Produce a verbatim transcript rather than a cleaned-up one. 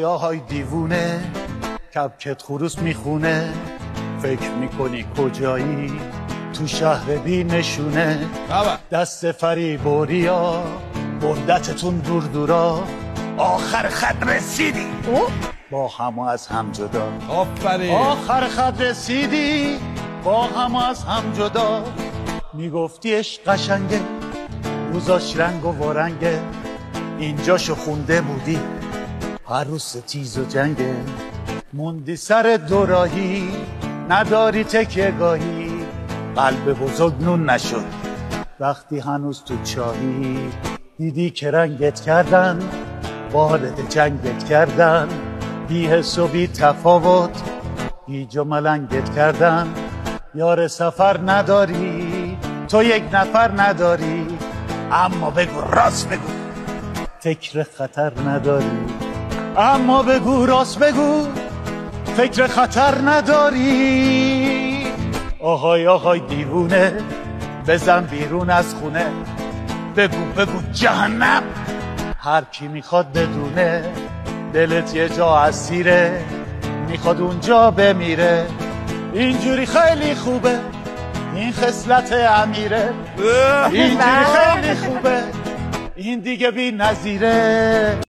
آهای آهای دیوونه، کبکت خروس میخونه، فکر میکنی کجایی تو شهر بی نشونه. دست فریبوریا بردتتون دور دورا، آخر خط رسیدی با هم از هم جدا. آفرین. آخر خط رسیدی با هم از هم جدا. میگفتی عشق قشنگه، روزاش رنگ و وارنگه، اینجاشو خونده بودی هر روز ستیز و جنگه. موندی سر دوراهی نداری تکیه گاهی، قلب بزرگ نون نشد وقتی هنوز تو چاهی. دیدی که رنگت کردن وارد جنگت کردن، بی حس و بی تفاوت گیج و ملنگت کردن. یار سفر نداری تو یک نفر نداری، اما بگو راست بگو فکر خطر نداری. اما بگو راست بگو فکر خطر نداری. آهای آهای دیوونه بزن بیرون از خونه، بگو بگو جهنم هر کی میخواد بدونه. دلت یه جا اسیره میخواد اونجا بمیره، اینجوری خیلی خوبه این خصلت امیره. اینجوری خیلی خوبه این دیگه بی نظیره.